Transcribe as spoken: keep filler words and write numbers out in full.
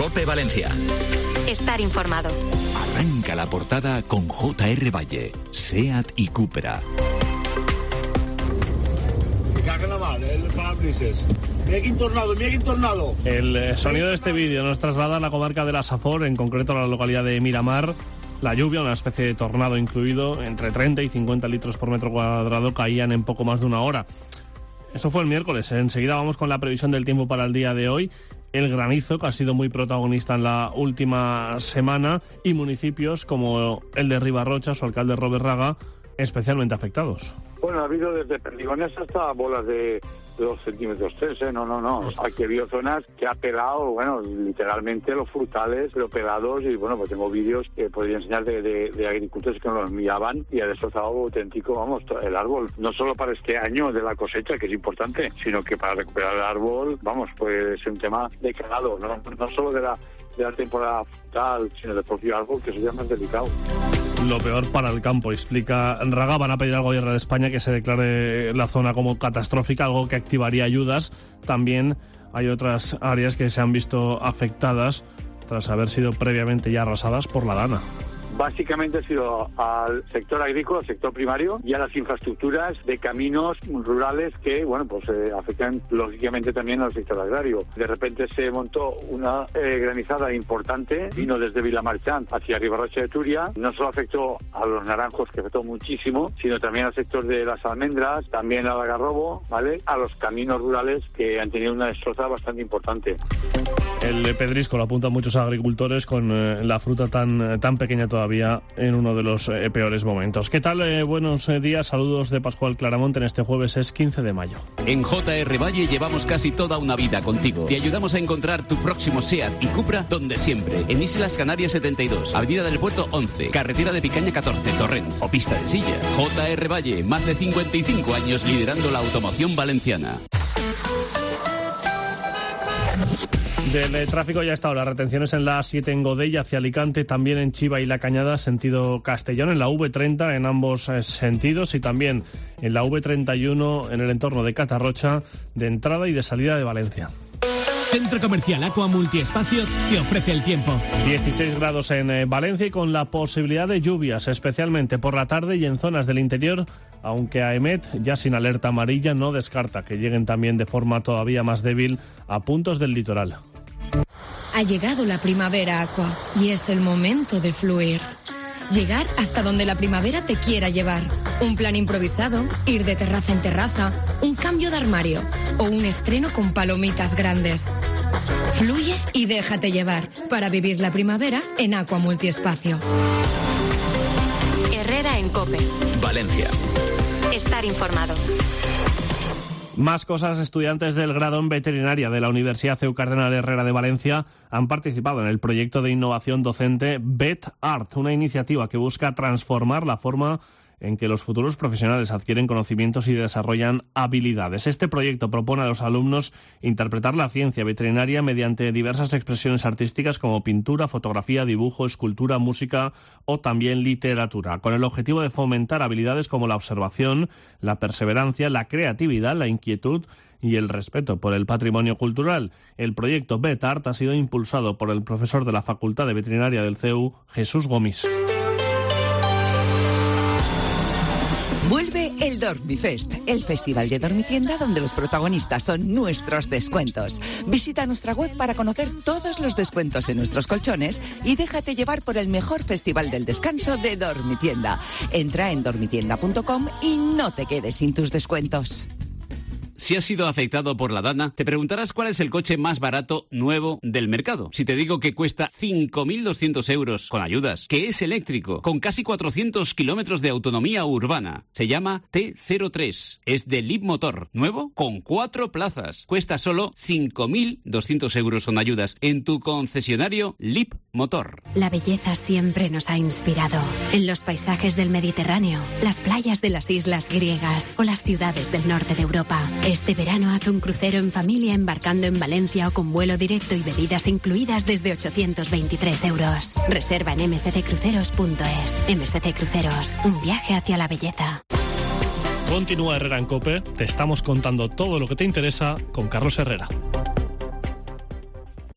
COPE Valencia. Estar informado. Arranca la portada con J R Valle, SEAT y Cupra. El parabrisas. Mira que tornado, mira que tornado. El sonido de este vídeo nos traslada a la comarca de la Safor, en concreto a la localidad de Miramar. La lluvia, una especie de tornado incluido, entre treinta y cincuenta litros por metro cuadrado, caían en poco más de una hora. Eso fue el miércoles. Enseguida vamos con la previsión del tiempo para el día de hoy. El granizo, que ha sido muy protagonista en la última semana, y municipios como el de Ribarrocha, su alcalde Robert Raga, especialmente afectados. Bueno, ha habido desde perdigones hasta bolas de dos centímetros tres, ¿eh? No, no, no. Aquí ha habido zonas que ha pelado, bueno, literalmente los frutales, pero pelados, y bueno, pues tengo vídeos que podría enseñar de, de, de agricultores que nos los enviaban y ha destrozado auténtico, vamos, el árbol. No solo para este año de la cosecha, que es importante, sino que para recuperar el árbol, vamos, pues es un tema de calado, no, no solo de la, de la temporada frutal, sino del propio árbol, que eso ya es más delicado. Lo peor para el campo, explica Raga. Van a pedir al gobierno de España que se declare la zona como catastrófica, algo que activaría ayudas. También hay otras áreas que se han visto afectadas tras haber sido previamente ya arrasadas por la Dana. Básicamente ha sido al sector agrícola, al sector primario, y a las infraestructuras de caminos rurales que, bueno, pues eh, afectan lógicamente también al sector agrario. De repente se montó una eh, granizada importante, vino desde Vilamarchant hacia Ribarrocha de Túria. No solo afectó a los naranjos, que afectó muchísimo, sino también al sector de las almendras, también al algarrobo, ¿vale? A los caminos rurales, que han tenido una destrozada bastante importante. El pedrisco lo apuntan muchos agricultores, con eh, la fruta tan, tan pequeña todavía en uno de los eh, peores momentos. ¿Qué tal? Eh, buenos eh, días, saludos de Pascual Claramonte en este jueves, es quince de mayo. En J R Valle llevamos casi toda una vida contigo. Te ayudamos a encontrar tu próximo SEAT y Cupra donde siempre. En Islas Canarias setenta y dos, Avenida del Puerto once, Carretera de Picaña catorce, Torrent o Pista de Silla. J R Valle, más de cincuenta y cinco años liderando la automoción valenciana. Del tráfico ya está ahora, retenciones en la A siete en Godella hacia Alicante, también en Chiva y La Cañada, sentido Castellón, en la V treinta en ambos eh, sentidos, y también en la V treinta y uno en el entorno de Catarrocha, de entrada y de salida de Valencia. Centro Comercial Aqua Multiespacio te ofrece el tiempo. dieciséis grados en eh, Valencia y con la posibilidad de lluvias, especialmente por la tarde y en zonas del interior, aunque AEMET, ya sin alerta amarilla, no descarta que lleguen también de forma todavía más débil a puntos del litoral. Ha llegado la primavera, Aqua, y es el momento de fluir. Llegar hasta donde la primavera te quiera llevar. Un plan improvisado, ir de terraza en terraza, un cambio de armario o un estreno con palomitas grandes. Fluye y déjate llevar para vivir la primavera en Aqua Multiespacio. Herrera en COPE. Valencia. Estar informado. Más cosas. Estudiantes del grado en veterinaria de la Universidad C E U Cardenal Herrera de Valencia han participado en el proyecto de innovación docente VetArt, una iniciativa que busca transformar la forma en que los futuros profesionales adquieren conocimientos y desarrollan habilidades. Este proyecto propone a los alumnos interpretar la ciencia veterinaria mediante diversas expresiones artísticas como pintura, fotografía, dibujo, escultura, música o también literatura, con el objetivo de fomentar habilidades como la observación, la perseverancia, la creatividad, la inquietud y el respeto por el patrimonio cultural. El proyecto VetArt ha sido impulsado por el profesor de la Facultad de Veterinaria del C E U, Jesús Gomis. Vuelve el Dormifest, el festival de dormitienda donde los protagonistas son nuestros descuentos. Visita nuestra web para conocer todos los descuentos en nuestros colchones y déjate llevar por el mejor festival del descanso de Dormitienda. Entra en dormitienda punto com y no te quedes sin tus descuentos. Si has sido afectado por la Dana, te preguntarás cuál es el coche más barato nuevo del mercado. Si te digo que cuesta cinco mil doscientos euros con ayudas, que es eléctrico, con casi cuatrocientos kilómetros de autonomía urbana, se llama T cero tres, es de Leapmotor, nuevo con cuatro plazas, cuesta solo cinco mil doscientos euros con ayudas en tu concesionario Leapmotor. La belleza siempre nos ha inspirado, en los paisajes del Mediterráneo, las playas de las islas griegas o las ciudades del norte de Europa. Este verano haz un crucero en familia embarcando en Valencia o con vuelo directo y bebidas incluidas desde ochocientos veintitrés euros. Reserva en m s c cruceros punto es. M S C Cruceros, un viaje hacia la belleza. Continúa Herrera en COPE, te estamos contando todo lo que te interesa con Carlos Herrera.